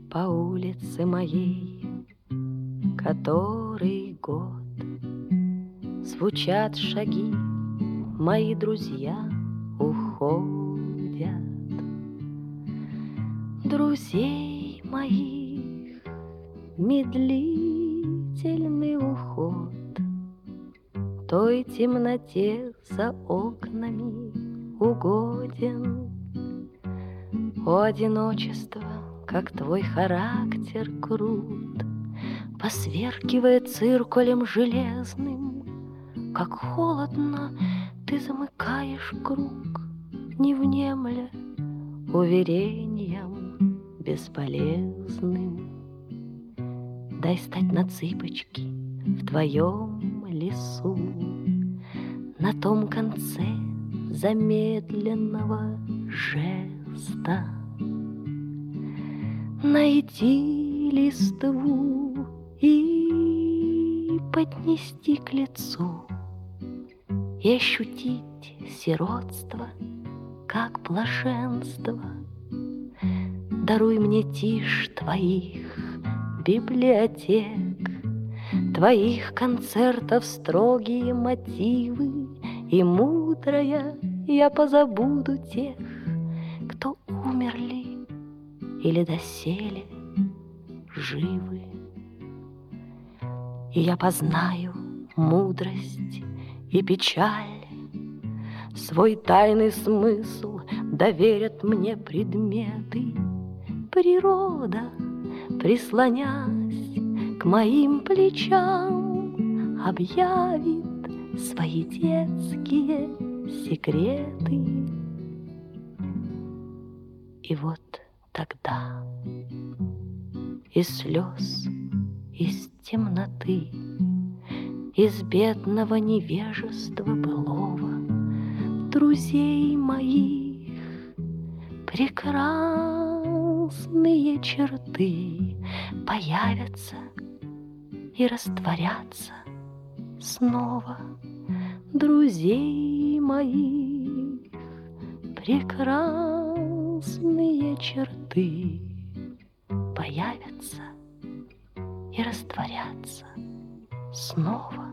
по улице моей, который год звучат шаги, мои друзья уходят. Друзей моих медлительный уход той темноте за окнами угоден. О, одиночество, как твой характер крут, посверкивая циркулем железным, как холодно ты замыкаешь круг, не внемля уверением бесполезным. Дай стать на цыпочки в твоем лесу, на том конце замедленного жеста. Найти листву и поднести к лицу, и ощутить сиротство, как блаженство. Даруй мне тишь твоих библиотек, твоих концертов строгие мотивы, и мудрая я позабуду тех, кто умерли или доселе живы. И я познаю мудрость и печаль, свой тайный смысл доверят мне предметы. Природа, прислонясь к моим плечам, объявит свои детские секреты. И вот тогда из слез, из темноты, из бедного невежества былого друзей моих прекрасные черты появятся и растворятся снова. Друзей моих прекрасные черты появятся и растворятся снова.